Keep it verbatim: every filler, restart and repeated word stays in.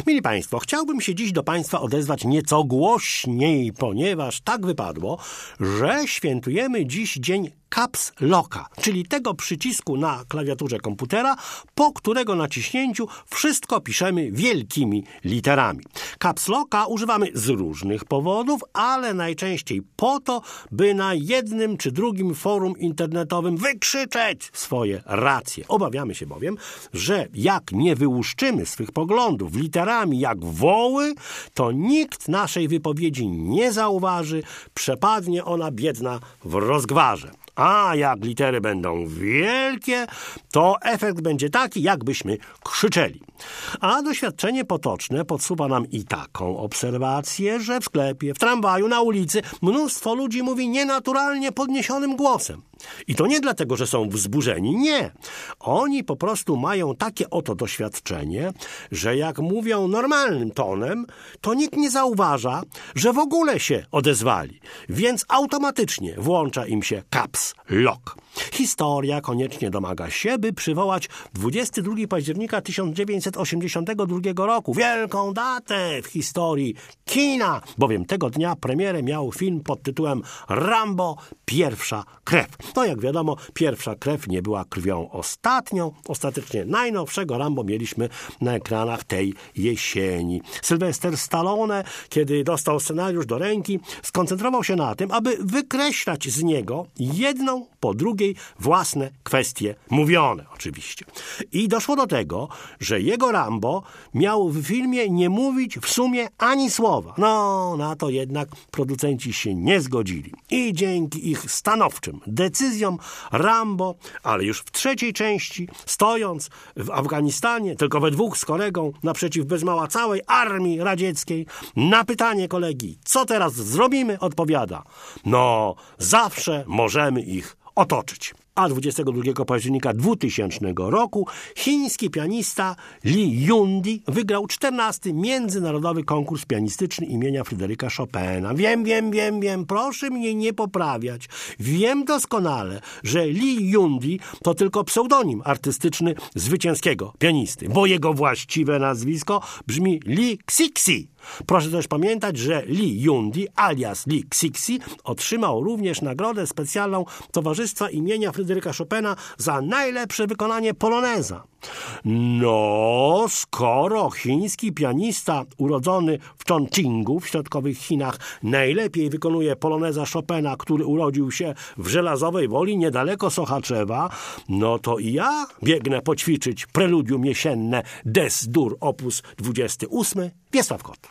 Mili Państwo, chciałbym się dziś do Państwa odezwać nieco głośniej, ponieważ tak wypadło, że świętujemy dziś dzień Caps Locka, czyli tego przycisku na klawiaturze komputera, po którego naciśnięciu wszystko piszemy wielkimi literami. Caps Locka używamy z różnych powodów, ale najczęściej po to, by na jednym czy drugim forum internetowym wykrzyczeć swoje racje. Obawiamy się bowiem, że jak nie wyłuszczymy swych poglądów literami jak woły, to nikt naszej wypowiedzi nie zauważy, przepadnie ona biedna w rozgwarze. A jak litery będą wielkie, to efekt będzie taki, jakbyśmy krzyczeli. A doświadczenie potoczne podsuwa nam i taką obserwację, że w sklepie, w tramwaju, na ulicy mnóstwo ludzi mówi nienaturalnie podniesionym głosem. I to nie dlatego, że są wzburzeni, nie. Oni po prostu mają takie oto doświadczenie, że jak mówią normalnym tonem, to nikt nie zauważa, że w ogóle się odezwali, więc automatycznie włącza im się Caps Lock. Historia koniecznie domaga się, by przywołać dwudziestego drugiego października tysiąc dziewięćset osiemdziesiątego drugiego roku, wielką datę w historii kina, bowiem tego dnia premierę miał film pod tytułem Rambo – Pierwsza krew. No jak wiadomo, pierwsza krew nie była krwią ostatnią. Ostatecznie najnowszego Rambo mieliśmy na ekranach tej jesieni. Sylwester Stallone, kiedy dostał scenariusz do ręki, skoncentrował się na tym, aby wykreślać z niego jedną po drugiej własne kwestie mówione oczywiście. I doszło do tego, że jego Rambo miał w filmie nie mówić w sumie ani słowa. No, na to jednak producenci się nie zgodzili. I dzięki ich stanowczym decyzjom Rambo, ale już w trzeciej części, stojąc w Afganistanie, tylko we dwóch z kolegą, naprzeciw bez mała całej armii radzieckiej, na pytanie kolegi, co teraz zrobimy, odpowiada: no, zawsze możemy ich otoczyć. A dwudziestego drugiego października dwutysięcznego roku chiński pianista Lee Yundi wygrał czternasty Międzynarodowy Konkurs Pianistyczny imienia Fryderyka Chopina. Wiem, wiem, wiem, wiem, proszę mnie nie poprawiać. Wiem doskonale, że Lee Yundi to tylko pseudonim artystyczny zwycięskiego pianisty, bo jego właściwe nazwisko brzmi Lee Cixi. Proszę też pamiętać, że Lee Yundi alias Lee Cixi otrzymał również nagrodę specjalną Towarzystwa imienia Fryderyka Chopina za najlepsze wykonanie poloneza. No, skoro chiński pianista urodzony w Chongqingu w środkowych Chinach najlepiej wykonuje poloneza Chopina, który urodził się w Żelazowej Woli niedaleko Sochaczewa, no to i ja biegnę poćwiczyć preludium jesienne Des Dur op. dwudziesty ósmy Wiesław Kot.